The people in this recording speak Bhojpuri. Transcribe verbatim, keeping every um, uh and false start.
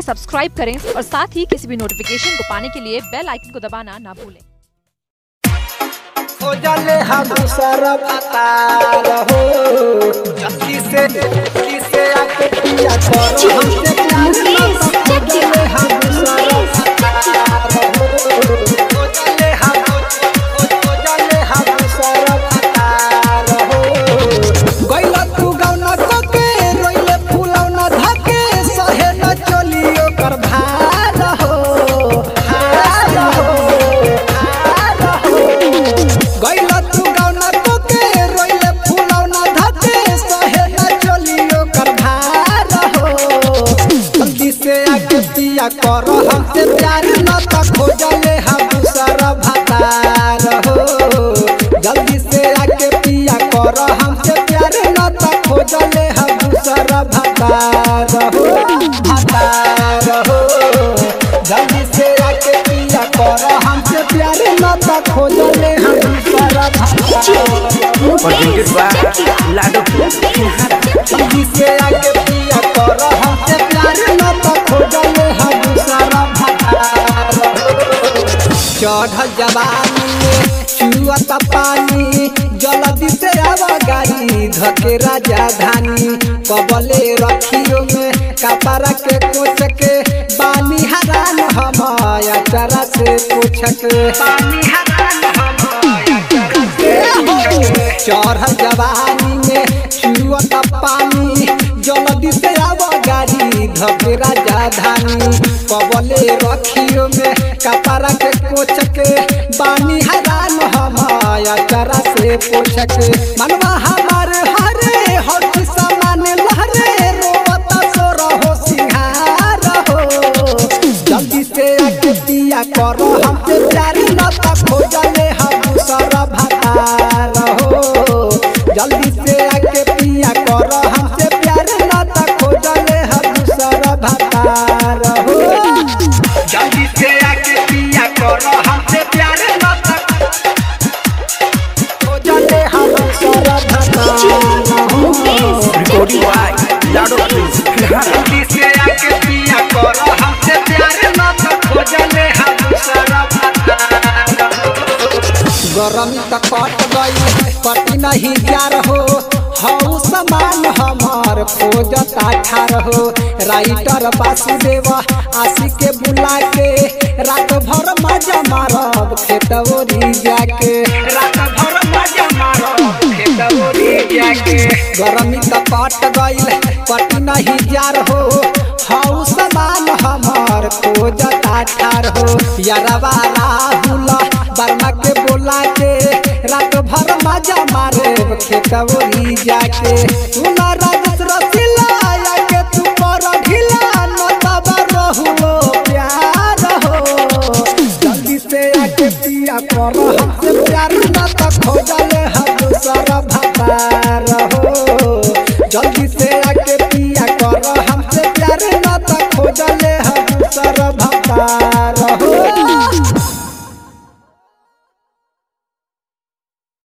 सब्सक्राइब करें और साथ ही किसी भी नोटिफिकेशन को पाने के लिए बेल आइकन को दबाना ना भूलें। हो जाले हम सरबता रहो जल्दी से जल्दी से आके पिया करो हमसे प्यार हो जाले हम सरबता रहो हो जाले हम हो जाले हम सरबता रहो गइला तू गौना को के रोइले फुलौना धके सहे न चलियो कर भार हो हार हो गइला तू गौना को के रोइले फुलौना धके सहे न चलियो कर भार हो जल्दी से आके पिया कर हमसे प्यार न त खोजले हम दूसरा भतार हो जल्दी से आके पिया कर हमसे प्यार न त खोजले हम दूसरा भतार हो भतार हो जल्दी से आके पिया कर हमसे प्यार न त खोजले हम दूसरा जल्दी से आके पिया कर हमसे प्यार न त खोजले हम दूसरा भतार चढ़ल जवानी में चुअत पानी जल्दी से आवा गाड़ी धके राजधानी कबले रखियो में कपड़ा के कोच के बानी हरान हम यात्रा से पूछ के बानी हरान हम चढ़ल जवानी में चुअत पानी जल्दी से आवा गाड़ी धके राजधानी कबले रखियो में कपड़ा के कोच के बानी हरान हम यात्रा से पूछ के मनवा हमार हरे हर सामान लहरे रोवत सो रहो सिंहार हो जल्दी से आके पिया करो हमसे प्यार न त खोजले हम दूसरा भतार हो जल्दी से आके पिया करो हमसे प्यार न त खोजले हम दूसरा भतार हो जल्दी से आके पिया करो हमसे प्यार न त खोजले हम दूसरा भतार हो रिकॉर्डिंग बाय लाडो प्रिंस जल्दी से आके पिया करो हमसे प्यार न त खोजले हम दूसरा भतार गरमी त कट गई पटी नहीं प्यार हो हऊ समान हमार खोजता ठार हो राइटर वासुदेव आशी के बुला के रात भर मजा मारब खेतवरी जाके रात भर मजा मारब खेतवरी जाके गरमी त कट गई पटी नहीं प्यार हो हऊ समान हमार खोजता ठार हो यारवा राहुल बर्मा के बोला के रात भर मजा मारे खेतवरी जाके सुना